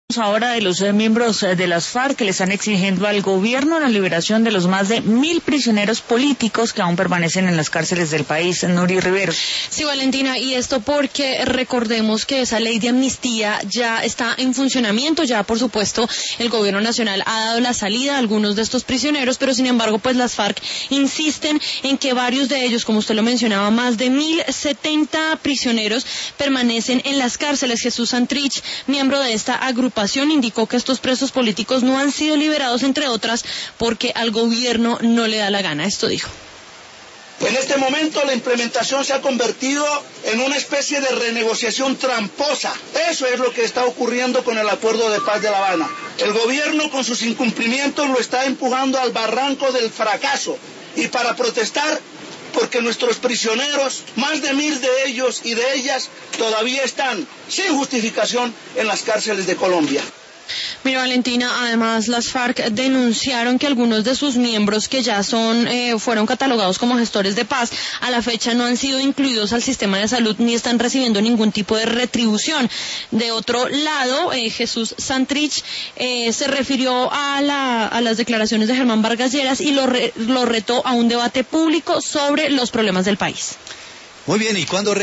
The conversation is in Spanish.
Ahora de los miembros de las FARC que le están exigiendo al gobierno la liberación de los más de 1.000 prisioneros políticos que aún permanecen en las cárceles del país. Nuri Rivero. Sí, Valentina, y esto porque recordemos que esa ley de amnistía ya está en funcionamiento, ya por supuesto el gobierno nacional ha dado la salida a algunos de estos prisioneros, pero sin embargo pues las FARC insisten en que varios de ellos, como usted lo mencionaba, más de 1.070 prisioneros permanecen en las cárceles. Jesús Santrich, miembro de esta agrupación, indicó que estos presos políticos no han sido liberados, entre otras, porque al gobierno no le da la gana. Esto dijo. En este momento la implementación se ha convertido en una especie de renegociación tramposa. Eso es lo que está ocurriendo con el Acuerdo de Paz de La Habana. El gobierno con sus incumplimientos lo está empujando al barranco del fracaso. Y para protestar, porque nuestros prisioneros, más de 1.000 de ellos y de ellas, todavía están sin justificación en las cárceles de Colombia. Mira, Valentina, además las FARC denunciaron que algunos de sus miembros que ya fueron catalogados como gestores de paz, a la fecha no han sido incluidos al sistema de salud ni están recibiendo ningún tipo de retribución. De otro lado, Jesús Santrich se refirió a las declaraciones de Germán Vargas Lleras y lo retó a un debate público sobre los problemas del país. Muy bien, ¿y cuándo